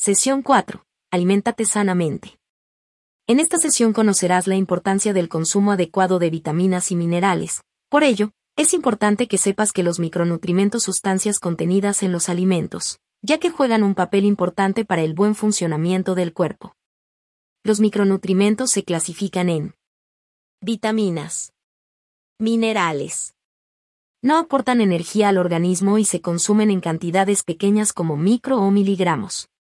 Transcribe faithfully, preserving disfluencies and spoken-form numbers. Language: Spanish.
Sesión cuatro. Aliméntate sanamente. En esta sesión conocerás la importancia del consumo adecuado de vitaminas y minerales. Por ello, es importante que sepas que los micronutrimentos sustancias contenidas en los alimentos, ya que juegan un papel importante para el buen funcionamiento del cuerpo. Los micronutrimentos se clasifican en vitaminas, minerales. No aportan energía al organismo y se consumen en cantidades pequeñas como micro o miligramos.